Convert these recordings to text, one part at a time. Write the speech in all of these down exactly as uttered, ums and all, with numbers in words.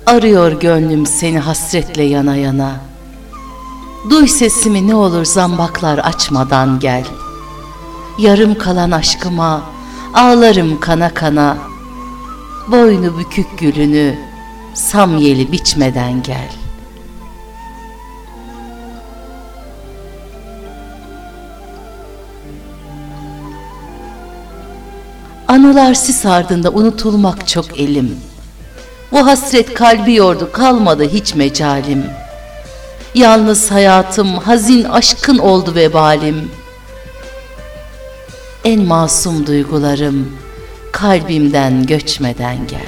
Arıyor gönlüm seni hasretle yana yana. Duy sesimi ne olur zambaklar açmadan gel. Yarım kalan aşkıma ağlarım kana kana. Boynu bükük gülünü samyeli biçmeden gel. Anılar sis ardında unutulmak çok elim. Bu hasret kalbi yordu, kalmadı hiç mecalim. Yalnız hayatım hazin aşkın oldu vebalim. En masum duygularım kalbimden göçmeden gel.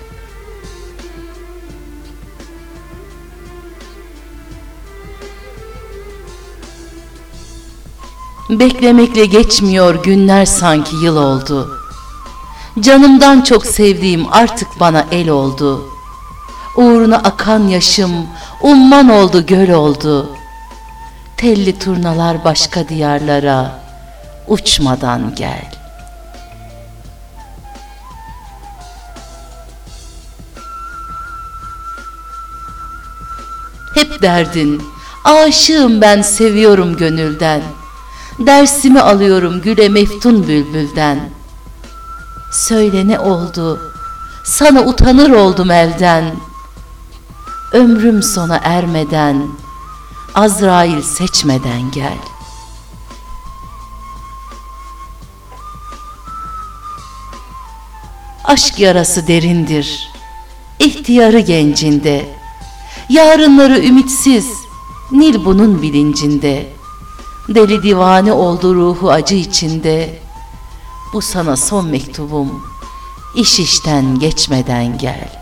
Beklemekle geçmiyor günler, sanki yıl oldu. Canımdan çok sevdiğim artık bana el oldu. Uğruna akan yaşım umman oldu, göl oldu. Telli turnalar başka diyarlara uçmadan gel. Hep derdin, aşığım ben, seviyorum gönülden. Dersimi alıyorum güle meftun bülbülden. Söyle ne oldu, sana utanır oldum elden. Ömrüm sona ermeden, Azrail seçmeden gel. Aşk yarası derindir, ihtiyarı gencinde. Yarınları ümitsiz, Nil bunun bilincinde. Deli divane oldu ruhu acı içinde. Bu sana son mektubum, iş işten geçmeden gel.